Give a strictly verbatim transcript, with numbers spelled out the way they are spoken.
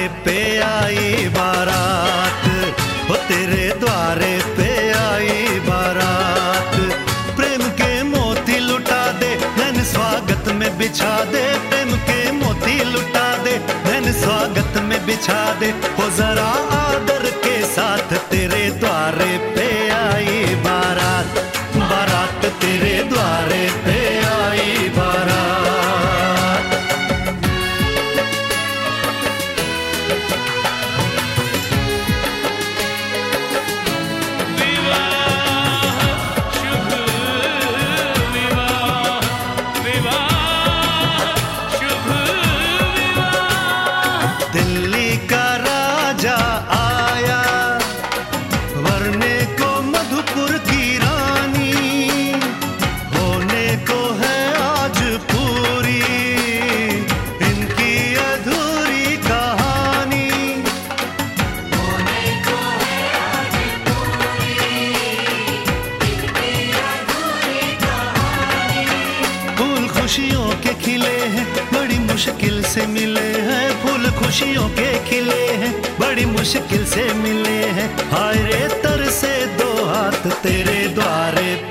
द्वारे पे आई बारात, वो तेरे द्वारे पे आई बारात। प्रेम के मोती लुटा दे, नैन स्वागत में बिछा दे। प्रेम के मोती लुटा दे, नैन स्वागत में बिछा दे। हो जरा आदर के साथ तेरे द्वारे पे आई बारात, बारात तेरे द्वारे पे आई बारात। दिल्ली का राजा आया, वरने को मधुपुर की रानी। होने को है आज पूरी इनकी अधूरी कहानी। होने को है आज पूरी इनकी अधूरी कहानी। फूल खुशियों के खिले हैं, बड़ी मुश्किल से मिले हैं। फूल खुशियों के खिले हैं, बड़ी मुश्किल से मिले हैं। हाय रे तरसे दो हाथ तेरे द्वारे